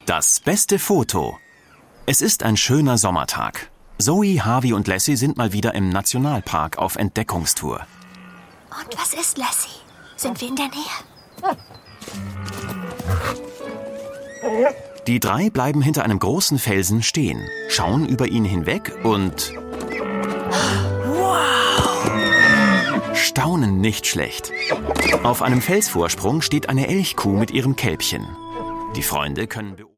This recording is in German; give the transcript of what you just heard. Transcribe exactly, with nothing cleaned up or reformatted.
Das beste Foto. Es ist ein schöner Sommertag. Zoe, Harvey und Lassie sind mal wieder im Nationalpark auf Entdeckungstour. Und was ist, Lassie? Sind wir in der Nähe? Die drei bleiben hinter einem großen Felsen stehen, schauen über ihn hinweg und Wow! staunen nicht schlecht. Auf einem Felsvorsprung steht eine Elchkuh mit ihrem Kälbchen. Die Freunde können beobachten.